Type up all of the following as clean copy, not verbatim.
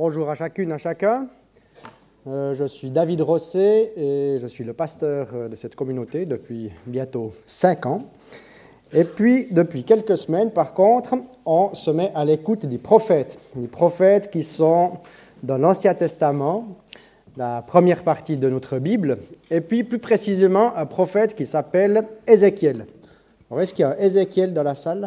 Bonjour à chacune, à chacun. Je suis David Rosset et je suis le pasteur de cette communauté depuis bientôt 5 ans. Et puis, depuis quelques semaines, par contre, on se met à l'écoute des prophètes qui sont dans l'Ancien Testament, la première partie de notre Bible, et puis plus précisément un prophète qui s'appelle Ézéchiel. Alors, est-ce qu'il y a un Ézéchiel dans la salle?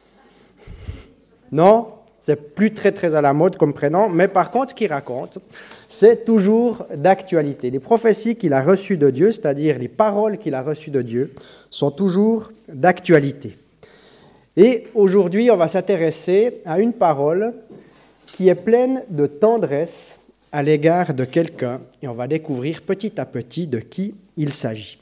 Non? C'est plus très à la mode comme prénom, mais par contre, ce qu'il raconte, c'est toujours d'actualité. Les prophéties qu'il a reçues de Dieu, c'est-à-dire les paroles qu'il a reçues de Dieu, sont toujours d'actualité. Et aujourd'hui, on va s'intéresser à une parole qui est pleine de tendresse à l'égard de quelqu'un, et on va découvrir petit à petit de qui il s'agit.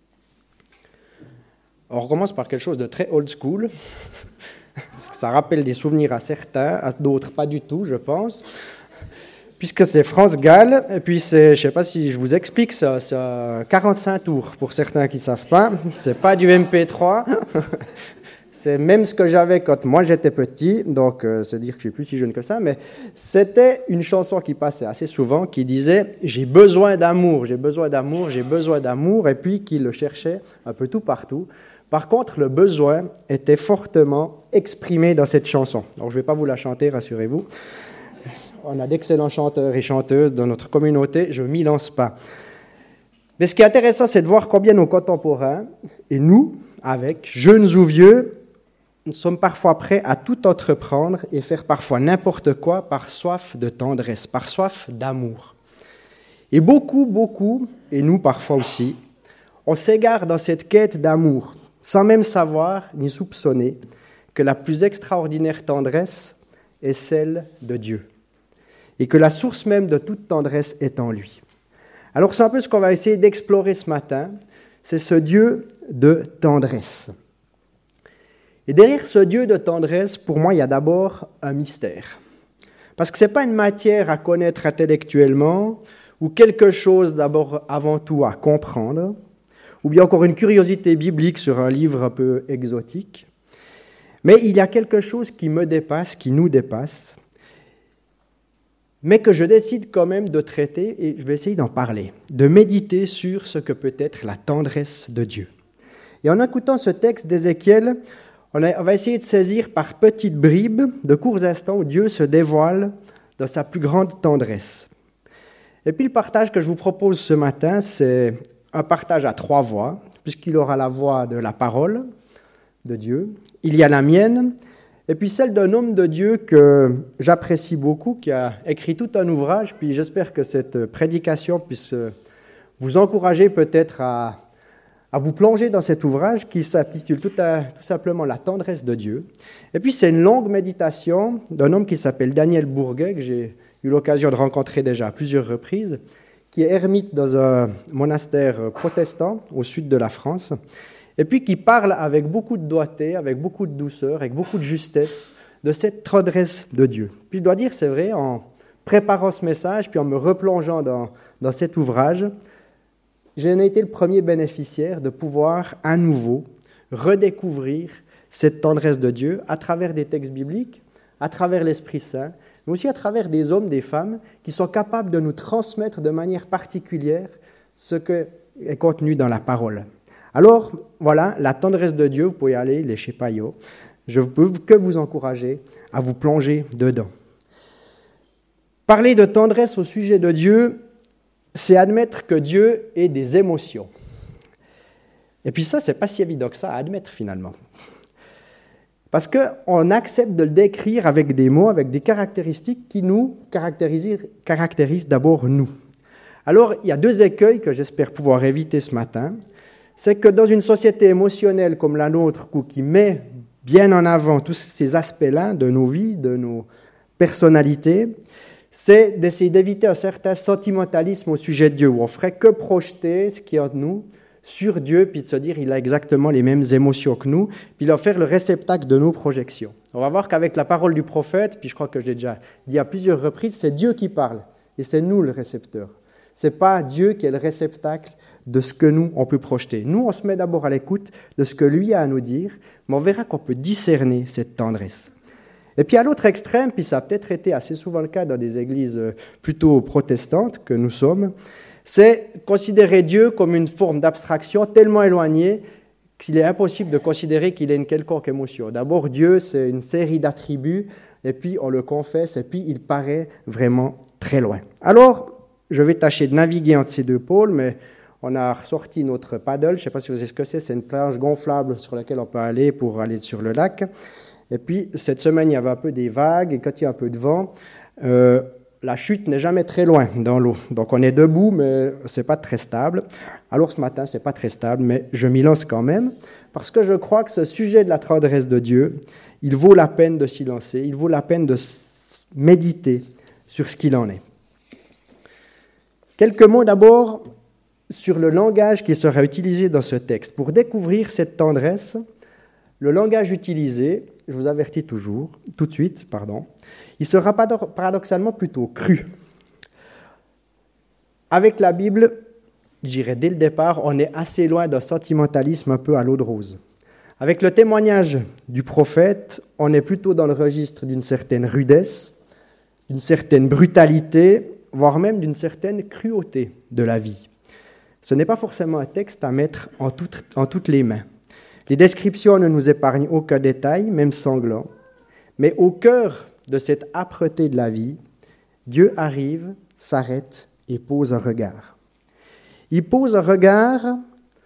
On commence par quelque chose de très old school, parce que ça rappelle des souvenirs à certains, à d'autres pas du tout, je pense, puisque c'est France Gall, et puis je ne sais pas si je vous explique ça, c'est 45 tours, pour certains qui ne savent pas, c'est pas du MP3, c'est même ce que j'avais quand moi j'étais petit, donc c'est dire que je ne suis plus si jeune que ça, mais c'était une chanson qui passait assez souvent, qui disait « J'ai besoin d'amour, j'ai besoin d'amour, j'ai besoin d'amour », et puis qui le cherchait un peu tout partout. Par contre, le besoin était fortement exprimé dans cette chanson. Alors, je ne vais pas vous la chanter, rassurez-vous. On a d'excellents chanteurs et chanteuses dans notre communauté, je ne m'y lance pas. Mais ce qui est intéressant, c'est de voir combien nos contemporains, et nous, avec, jeunes ou vieux, nous sommes parfois prêts à tout entreprendre et faire parfois n'importe quoi par soif de tendresse, par soif d'amour. Et beaucoup, et nous parfois aussi, on s'égare dans cette quête d'amour, sans même savoir ni soupçonner que la plus extraordinaire tendresse est celle de Dieu, et que la source même de toute tendresse est en lui. Alors c'est un peu ce qu'on va essayer d'explorer ce matin, c'est ce Dieu de tendresse. Et derrière ce Dieu de tendresse, pour moi, il y a d'abord un mystère. Parce que ce n'est pas une matière à connaître intellectuellement, ou quelque chose d'abord avant tout à comprendre, ou bien encore une curiosité biblique sur un livre un peu exotique. Mais il y a quelque chose qui me dépasse, qui nous dépasse, mais que je décide quand même de traiter, et je vais essayer d'en parler, de méditer sur ce que peut être la tendresse de Dieu. Et en écoutant ce texte d'Ézéchiel, on va essayer de saisir par petites bribes, de courts instants, où Dieu se dévoile dans sa plus grande tendresse. Et puis le partage que je vous propose ce matin, c'est un partage à 3 voix, puisqu'il aura la voix de la parole de Dieu, il y a la mienne, et puis celle d'un homme de Dieu que j'apprécie beaucoup, qui a écrit tout un ouvrage, puis j'espère que cette prédication puisse vous encourager peut-être à vous plonger dans cet ouvrage qui s'intitule tout simplement « La tendresse de Dieu ». Et puis c'est une longue méditation d'un homme qui s'appelle Daniel Bourguet, que j'ai eu l'occasion de rencontrer déjà à plusieurs reprises, qui est ermite dans un monastère protestant au sud de la France, et puis qui parle avec beaucoup de doigté, avec beaucoup de douceur, avec beaucoup de justesse de cette tendresse de Dieu. Puis je dois dire, c'est vrai, en préparant ce message, puis en me replongeant dans cet ouvrage, j'en ai été le premier bénéficiaire de pouvoir à nouveau redécouvrir cette tendresse de Dieu à travers des textes bibliques, à travers l'Esprit Saint, mais aussi à travers des hommes, des femmes qui sont capables de nous transmettre de manière particulière ce qui est contenu dans la parole. Alors, voilà, la tendresse de Dieu, vous pouvez aller lécher paillot. Je ne peux que vous encourager à vous plonger dedans. Parler de tendresse au sujet de Dieu, c'est admettre que Dieu ait des émotions. Et puis ça, c'est pas si évident que ça à admettre finalement. Parce qu'on accepte de le décrire avec des mots, avec des caractéristiques qui nous caractérisent d'abord nous. Alors, il y a 2 écueils que j'espère pouvoir éviter ce matin. C'est que dans une société émotionnelle comme la nôtre, qui met bien en avant tous ces aspects-là de nos vies, de nos personnalités, c'est d'essayer d'éviter un certain sentimentalisme au sujet de Dieu, où on ne ferait que projeter ce qui est en nous sur Dieu, puis de se dire qu'il a exactement les mêmes émotions que nous, puis d'en faire le réceptacle de nos projections. On va voir qu'avec la parole du prophète, puis je crois que je l'ai déjà dit à plusieurs reprises, c'est Dieu qui parle, et c'est nous le récepteur. Ce n'est pas Dieu qui est le réceptacle de ce que nous, on peut projeter. Nous, on se met d'abord à l'écoute de ce que lui a à nous dire, mais on verra qu'on peut discerner cette tendresse. Et puis à l'autre extrême, puis ça a peut-être été assez souvent le cas dans des églises plutôt protestantes que nous sommes, c'est considérer Dieu comme une forme d'abstraction tellement éloignée qu'il est impossible de considérer qu'il ait une quelconque émotion. D'abord, Dieu, c'est une série d'attributs, et puis on le confesse, et puis il paraît vraiment très loin. Alors, je vais tâcher de naviguer entre ces deux pôles, mais on a ressorti notre paddle, je ne sais pas si vous savez ce que c'est une planche gonflable sur laquelle on peut aller pour aller sur le lac. Et puis, cette semaine, il y avait un peu des vagues, et quand il y a un peu de vent, la chute n'est jamais très loin dans l'eau. Donc, on est debout, mais ce n'est pas très stable. Alors, ce matin, ce n'est pas très stable, mais je m'y lance quand même, parce que je crois que ce sujet de la tendresse de Dieu, il vaut la peine de s'y lancer, il vaut la peine de méditer sur ce qu'il en est. Quelques mots d'abord sur le langage qui sera utilisé dans ce texte. Pour découvrir cette tendresse, le langage utilisé, je vous avertis tout de suite, il sera paradoxalement plutôt cru. Avec la Bible, je dirais dès le départ, on est assez loin d'un sentimentalisme un peu à l'eau de rose. Avec le témoignage du prophète, on est plutôt dans le registre d'une certaine rudesse, d'une certaine brutalité, voire même d'une certaine cruauté de la vie. Ce n'est pas forcément un texte à mettre en toutes les mains. Les descriptions ne nous épargnent aucun détail, même sanglant, mais au cœur de cette âpreté de la vie, Dieu arrive, s'arrête et pose un regard. Il pose un regard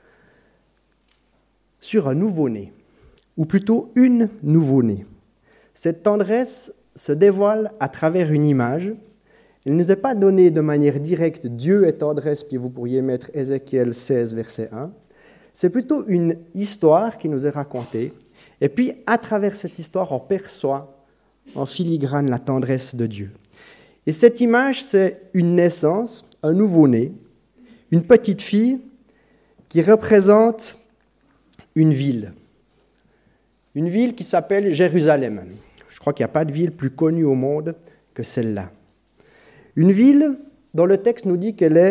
sur un nouveau-né, ou plutôt une nouveau-née. Cette tendresse se dévoile à travers une image. Elle ne nous est pas donnée de manière directe, Dieu est tendresse, puis vous pourriez mettre Ézéchiel 16, verset 1. C'est plutôt une histoire qui nous est racontée, et puis à travers cette histoire, on perçoit en filigrane la tendresse de Dieu. Et cette image, c'est une naissance, un nouveau-né, une petite fille qui représente une ville qui s'appelle Jérusalem. Je crois qu'il n'y a pas de ville plus connue au monde que celle-là. Une ville dont le texte nous dit qu'elle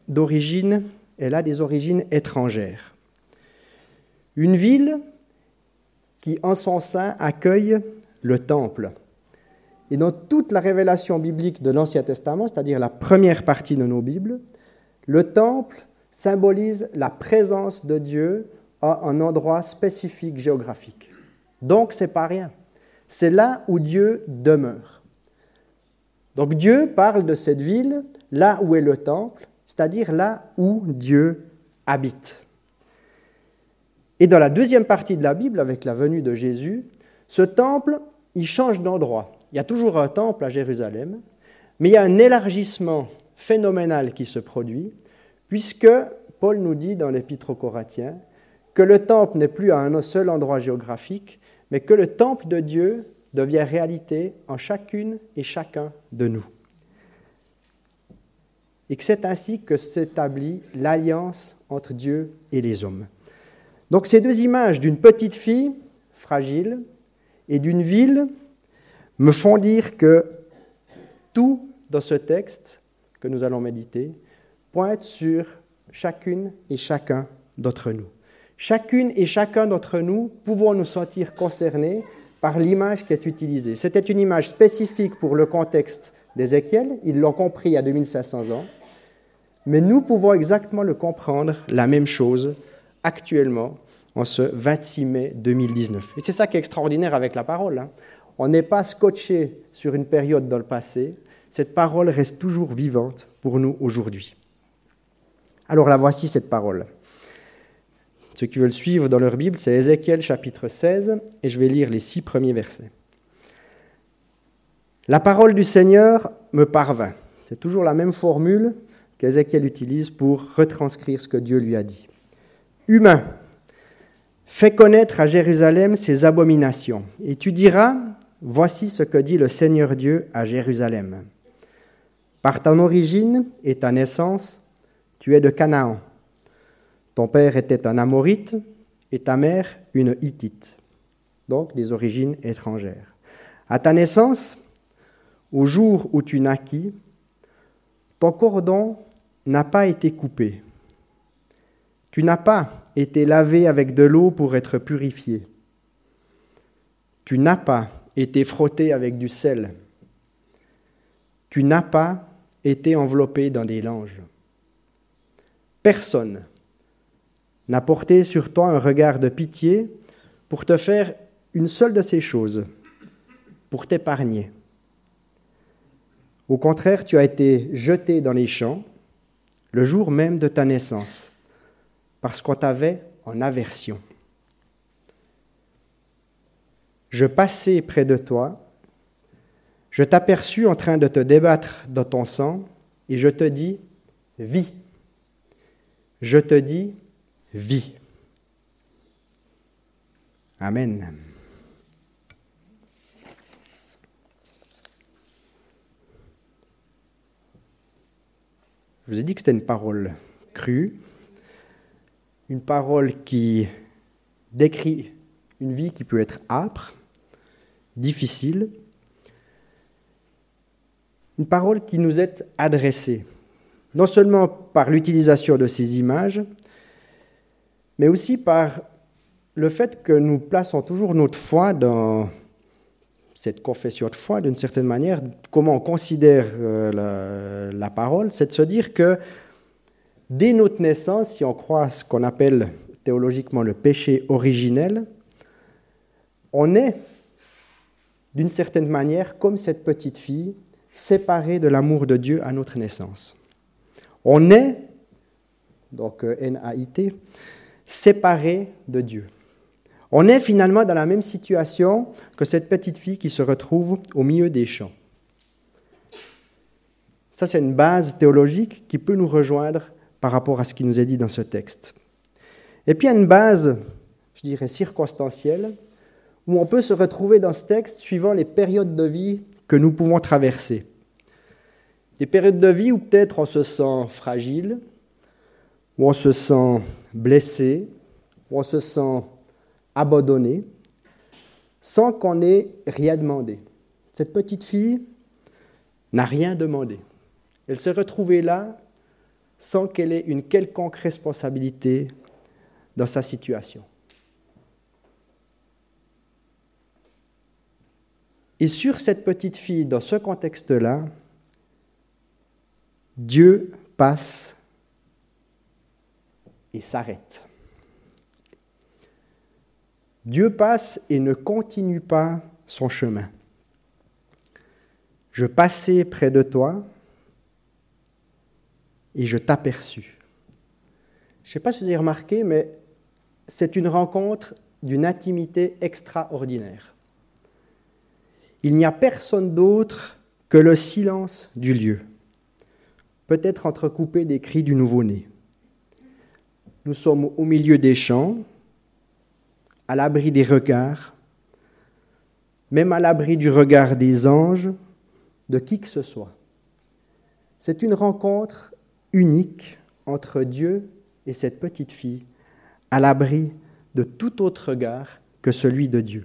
a des origines étrangères. Une ville qui, en son sein, accueille le temple. Et dans toute la révélation biblique de l'Ancien Testament, c'est-à-dire la première partie de nos Bibles, le temple symbolise la présence de Dieu à un endroit spécifique géographique. Donc, ce n'est pas rien. C'est là où Dieu demeure. Donc, Dieu parle de cette ville, là où est le temple, c'est-à-dire là où Dieu habite. Et dans la deuxième partie de la Bible, avec la venue de Jésus, ce temple, il change d'endroit. Il y a toujours un temple à Jérusalem, mais il y a un élargissement phénoménal qui se produit, puisque Paul nous dit dans l'Épître aux Corinthiens que le temple n'est plus à un seul endroit géographique, mais que le temple de Dieu devient réalité en chacune et chacun de nous. Et que c'est ainsi que s'établit l'alliance entre Dieu et les hommes. Donc ces deux images d'une petite fille fragile et d'une ville me font dire que tout dans ce texte que nous allons méditer pointe sur chacune et chacun d'entre nous. Chacune et chacun d'entre nous pouvons nous sentir concernés par l'image qui est utilisée. C'était une image spécifique pour le contexte d'Ézéchiel, ils l'ont compris il y a 2500 ans, mais nous pouvons exactement le comprendre, la même chose, actuellement, en ce 26 mai 2019. Et c'est ça qui est extraordinaire avec la parole. On n'est pas scotché sur une période dans le passé, cette parole reste toujours vivante pour nous aujourd'hui. Alors la voici cette parole. Ceux qui veulent suivre dans leur Bible, c'est Ézéchiel chapitre 16, et je vais lire les 6 premiers versets. La parole du Seigneur me parvint. C'est toujours la même formule qu'Ézéchiel utilise pour retranscrire ce que Dieu lui a dit. Humain, fais connaître à Jérusalem ses abominations, et tu diras, voici ce que dit le Seigneur Dieu à Jérusalem. Par ton origine et ta naissance, tu es de Canaan. Ton père était un Amorite et ta mère une Hittite, donc des origines étrangères. À ta naissance, au jour où tu naquis, ton cordon n'a pas été coupé. Tu n'as pas été lavé avec de l'eau pour être purifié. Tu n'as pas été frotté avec du sel. Tu n'as pas été enveloppé dans des langes. Personne n'a porté sur toi un regard de pitié pour te faire une seule de ces choses, pour t'épargner. Au contraire, tu as été jeté dans les champs le jour même de ta naissance, parce qu'on t'avait en aversion. Je passais près de toi, je t'aperçus en train de te débattre dans ton sang, et je te dis, vis. Je te dis, vis. Amen. Je vous ai dit que c'était une parole crue, une parole qui décrit une vie qui peut être âpre, difficile, une parole qui nous est adressée, non seulement par l'utilisation de ces images, mais aussi par le fait que nous plaçons toujours notre foi dans cette confession de foi, d'une certaine manière, comment on considère la parole, c'est de se dire que dès notre naissance, si on croit à ce qu'on appelle théologiquement le péché originel, on est, d'une certaine manière, comme cette petite fille, séparée de l'amour de Dieu à notre naissance. On est, donc N-A-I-T, séparé de Dieu. On est finalement dans la même situation que cette petite fille qui se retrouve au milieu des champs. Ça, c'est une base théologique qui peut nous rejoindre par rapport à ce qui nous est dit dans ce texte. Et puis, il y a une base, je dirais, circonstancielle, où on peut se retrouver dans ce texte suivant les périodes de vie que nous pouvons traverser. Des périodes de vie où peut-être on se sent fragile, où on se sent blessé, où on se sent abandonné, sans qu'on ait rien demandé. Cette petite fille n'a rien demandé. Elle s'est retrouvée là sans qu'elle ait une quelconque responsabilité dans sa situation. Et sur cette petite fille, dans ce contexte-là, Dieu passe et s'arrête. Dieu passe et ne continue pas son chemin. Je passais près de toi et je t'aperçus. Je ne sais pas si vous avez remarqué, mais c'est une rencontre d'une intimité extraordinaire. Il n'y a personne d'autre que le silence du lieu, peut-être entrecoupé des cris du nouveau-né. Nous sommes au milieu des champs, à l'abri des regards, même à l'abri du regard des anges, de qui que ce soit. C'est une rencontre unique entre Dieu et cette petite fille, à l'abri de tout autre regard que celui de Dieu.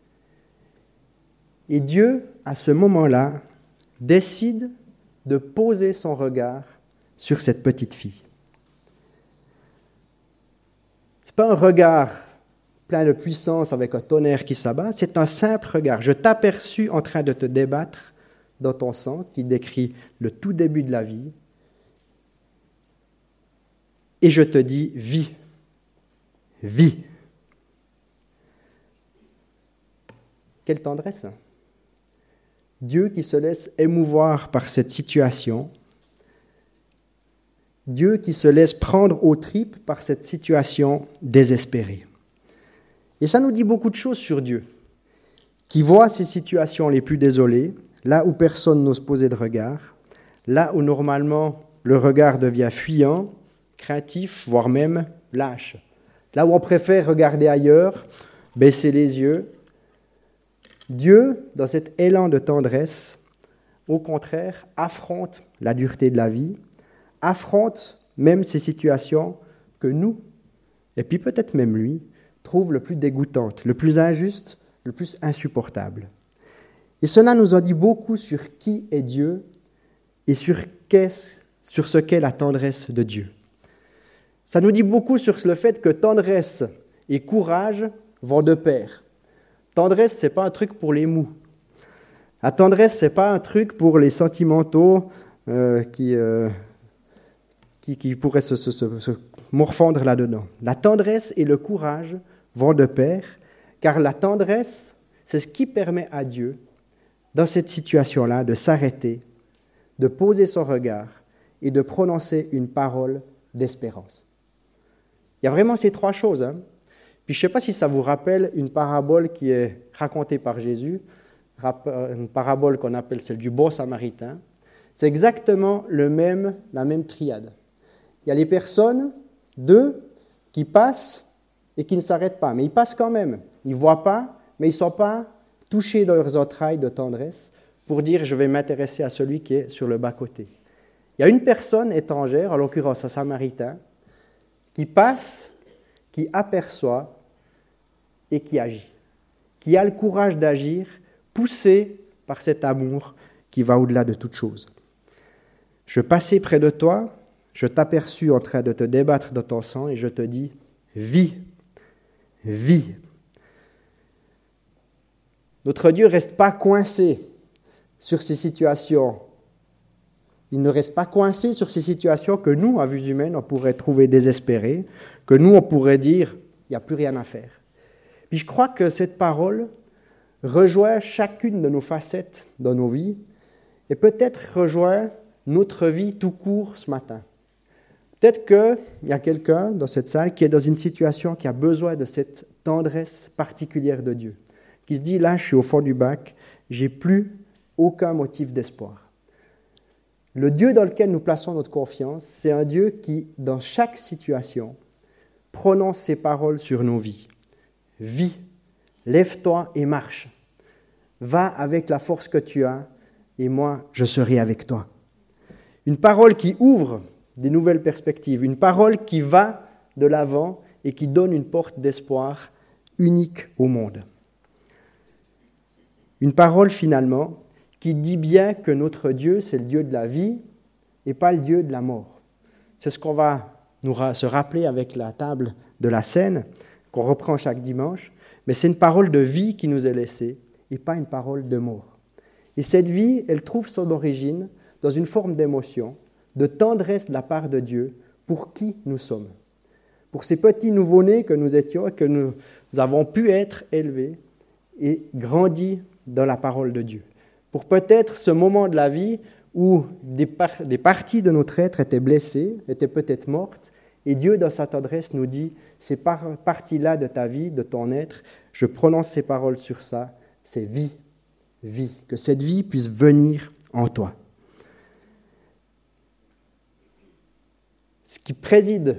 Et Dieu, à ce moment-là, décide de poser son regard sur cette petite fille. Ce n'est pas un regard plein de puissance avec un tonnerre qui s'abat, c'est un simple regard. Je t'aperçus en train de te débattre dans ton sang, qui décrit le tout début de la vie, et je te dis, vis, vis. Quelle tendresse, hein? Dieu qui se laisse émouvoir par cette situation, Dieu qui se laisse prendre aux tripes par cette situation désespérée. Et ça nous dit beaucoup de choses sur Dieu, qui voit ces situations les plus désolées, là où personne n'ose poser de regard, là où normalement le regard devient fuyant, craintif, voire même lâche, là où on préfère regarder ailleurs, baisser les yeux. Dieu, dans cet élan de tendresse, au contraire, affronte la dureté de la vie, affronte même ces situations que nous, et puis peut-être même lui, trouve le plus dégoûtante, le plus injuste, le plus insupportable. Et cela nous en dit beaucoup sur qui est Dieu et sur ce qu'est la tendresse de Dieu. Ça nous dit beaucoup sur le fait que tendresse et courage vont de pair. tendresse, ce n'est pas un truc pour les mous. La tendresse, ce n'est pas un truc pour les sentimentaux qui pourraient se morfondre là-dedans. La tendresse et le courage vont de pair, car la tendresse, c'est ce qui permet à Dieu, dans cette situation-là, de s'arrêter, de poser son regard et de prononcer une parole d'espérance. Il y a vraiment ces trois choses. Puis je ne sais pas si ça vous rappelle une parabole qui est racontée par Jésus, une parabole qu'on appelle celle du bon samaritain. C'est exactement la même triade. Il y a les personnes, deux, qui passent et qui ne s'arrêtent pas. Mais ils passent quand même. Ils ne voient pas, mais ils ne sont pas touchés dans leurs entrailles de tendresse pour dire « je vais m'intéresser à celui qui est sur le bas-côté ». Il y a une personne étrangère, en l'occurrence un samaritain, qui passe, qui aperçoit et qui agit, qui a le courage d'agir, poussé par cet amour qui va au-delà de toute chose. Je passais près de toi, je t'aperçus en train de te débattre dans ton sang et je te dis « vis, vis ». Notre Dieu ne reste pas coincé sur ces situations. Il ne reste pas coincé sur ces situations que nous, à vue humaine, on pourrait trouver désespérées, que nous, on pourrait dire « il n'y a plus rien à faire ». Puis je crois que cette parole rejoint chacune de nos facettes dans nos vies et peut-être rejoint notre vie tout court ce matin. Peut-être qu'il y a quelqu'un dans cette salle qui est dans une situation qui a besoin de cette tendresse particulière de Dieu, qui se dit, là, je suis au fond du bac, j'ai plus aucun motif d'espoir. Le Dieu dans lequel nous plaçons notre confiance, c'est un Dieu qui, dans chaque situation, prononce ses paroles sur nos vies. Vis, lève-toi et marche. Va avec la force que tu as, et moi, je serai avec toi. Une parole qui ouvre des nouvelles perspectives, une parole qui va de l'avant et qui donne une porte d'espoir unique au monde. Une parole, finalement, qui dit bien que notre Dieu, c'est le Dieu de la vie et pas le Dieu de la mort. C'est ce qu'on va se rappeler avec la table de la scène, qu'on reprend chaque dimanche, mais c'est une parole de vie qui nous est laissée et pas une parole de mort. Et cette vie, elle trouve son origine dans une forme d'émotion, de tendresse de la part de Dieu pour qui nous sommes. Pour ces petits nouveau-nés que nous étions et que nous avons pu être élevés et grandis dans la parole de Dieu. Pour peut-être ce moment de la vie où des parties de notre être étaient blessées, étaient peut-être mortes, et Dieu, dans sa tendresse, nous dit, ces parties-là de ta vie, de ton être, je prononce ces paroles sur ça, c'est vie, vie, que cette vie puisse venir en toi. Ce qui préside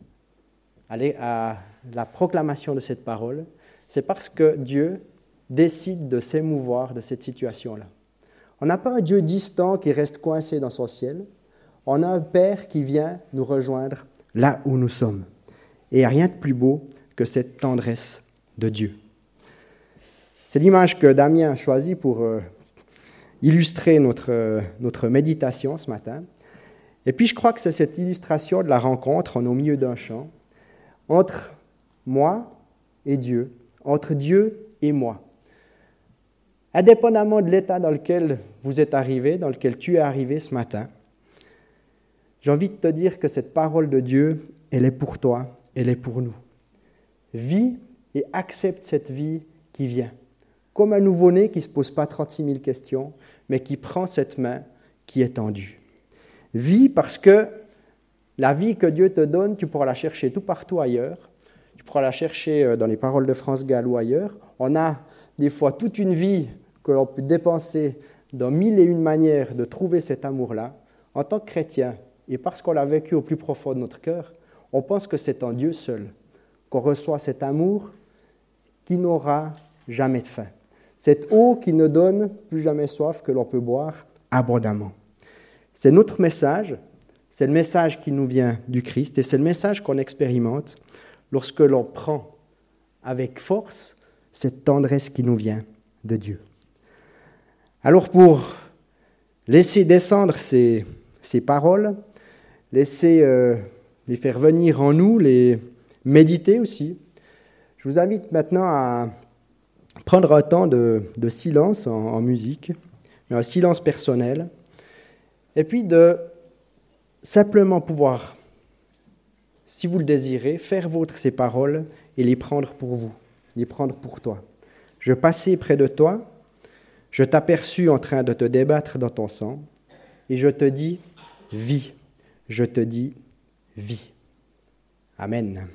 à la proclamation de cette parole, c'est parce que Dieu décide de s'émouvoir de cette situation-là. On n'a pas un Dieu distant qui reste coincé dans son ciel, on a un Père qui vient nous rejoindre là où nous sommes. Et il n'y a rien de plus beau que cette tendresse de Dieu. C'est l'image que Damien a choisie pour illustrer notre méditation ce matin. Et puis je crois que c'est cette illustration de la rencontre au milieu d'un champ entre moi et Dieu, entre Dieu et moi. Indépendamment de l'état dans lequel vous êtes arrivé, dans lequel tu es arrivé ce matin, j'ai envie de te dire que cette parole de Dieu, elle est pour toi, elle est pour nous. Vis et accepte cette vie qui vient. Comme un nouveau-né qui ne se pose pas 36 000 questions, mais qui prend cette main qui est tendue. Vis parce que la vie que Dieu te donne, tu pourras la chercher tout partout ailleurs. Tu pourras la chercher dans les paroles de France Gall ou ailleurs. On a des fois toute une vie que l'on peut dépenser dans 1001 manières de trouver cet amour-là. En tant que chrétien, et parce qu'on l'a vécu au plus profond de notre cœur, on pense que c'est en Dieu seul qu'on reçoit cet amour qui n'aura jamais de fin. Cette eau qui ne donne plus jamais soif, que l'on peut boire abondamment. C'est notre message, c'est le message qui nous vient du Christ et c'est le message qu'on expérimente lorsque l'on prend avec force cette tendresse qui nous vient de Dieu. Alors pour laisser descendre ces paroles, laisser les faire venir en nous, les méditer aussi, je vous invite maintenant à prendre un temps de silence en musique, mais un silence personnel, et puis de simplement pouvoir, si vous le désirez, faire vôtre ces paroles et les prendre pour vous, les prendre pour toi. Je passais près de toi, je t'aperçus en train de te débattre dans ton sang, et je te dis, vis, je te dis, vis. Amen.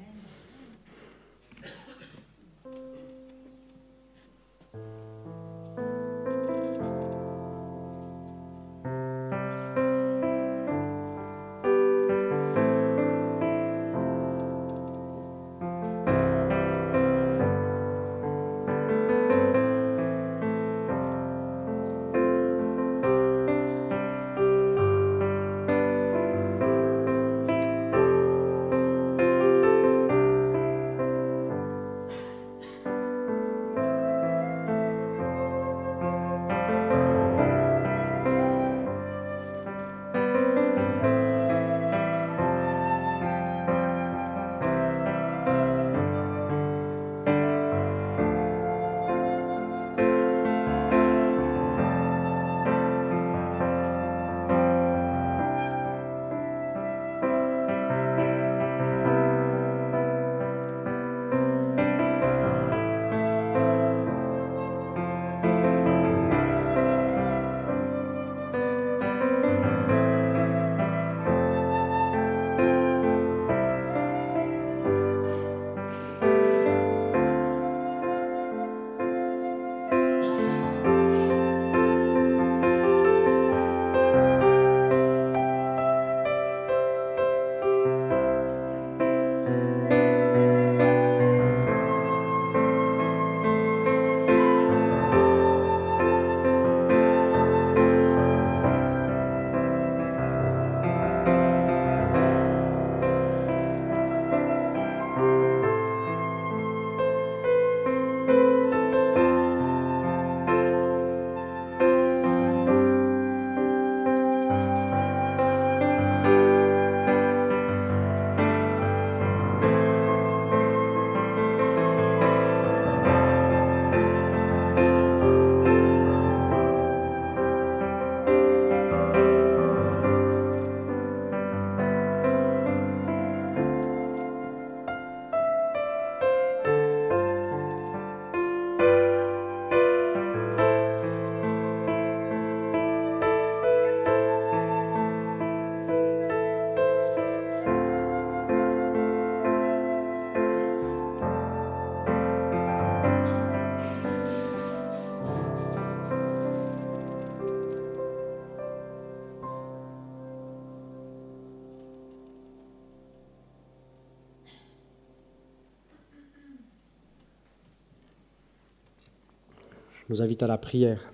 Je nous invite à la prière.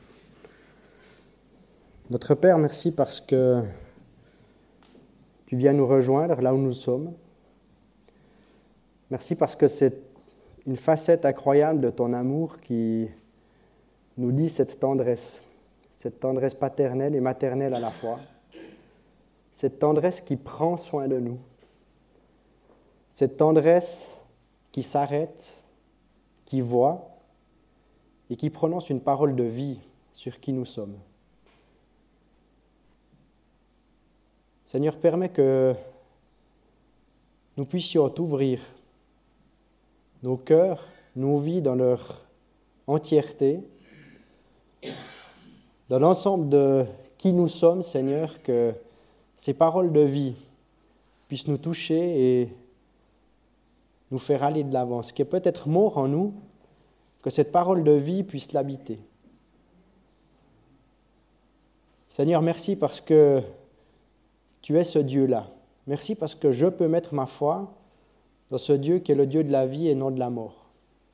Notre Père, merci parce que tu viens nous rejoindre là où nous sommes. Merci parce que c'est une facette incroyable de ton amour qui nous dit cette tendresse paternelle et maternelle à la fois, cette tendresse qui prend soin de nous, cette tendresse qui s'arrête, qui voit et qui prononce une parole de vie sur qui nous sommes. Seigneur, permets que nous puissions t'ouvrir nos cœurs, nos vies dans leur entièreté, dans l'ensemble de qui nous sommes, Seigneur, que ces paroles de vie puissent nous toucher et nous faire aller de l'avant. Ce qui est peut-être mort en nous, que cette parole de vie puisse l'habiter. Seigneur, merci parce que tu es ce Dieu-là. Merci parce que je peux mettre ma foi dans ce Dieu qui est le Dieu de la vie et non de la mort.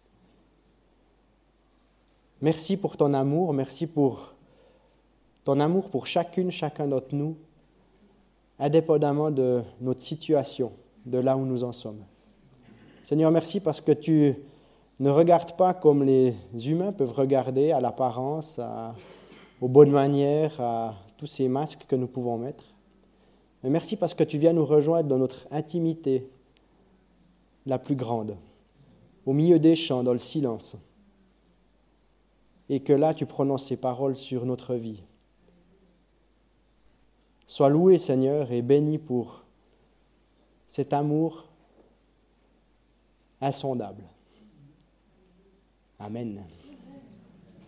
Merci pour ton amour, merci pour ton amour pour chacun d'entre nous, indépendamment de notre situation, de là où nous en sommes. Seigneur, merci parce que tu ne regardes pas comme les humains peuvent regarder, à l'apparence, aux bonnes manières, à tous ces masques que nous pouvons mettre. Mais merci parce que tu viens nous rejoindre dans notre intimité la plus grande, au milieu des champs, dans le silence. et que là, tu prononces ces paroles sur notre vie. Sois loué, Seigneur, et béni pour cet amour insondable. Amen.